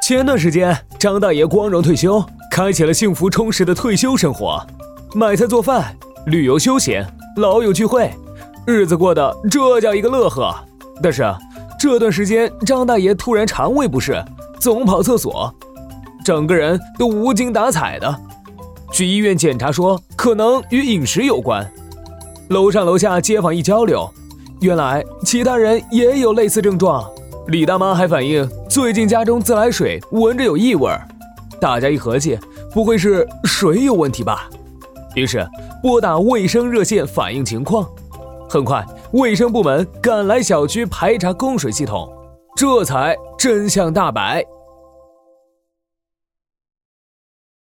前段时间，张大爷光荣退休，开启了幸福充实的退休生活，买菜做饭，旅游休闲，老友聚会，日子过得这叫一个乐呵。但是这段时间，张大爷突然肠胃不适，总跑厕所，整个人都无精打采的。去医院检查说，可能与饮食有关。楼上楼下街坊一交流，原来其他人也有类似症状。李大妈还反映，最近家中自来水闻着有异味，大家一合计，不会是水有问题吧？于是拨打卫生热线反映情况。很快，卫生部门赶来小区排查供水系统，这才真相大白。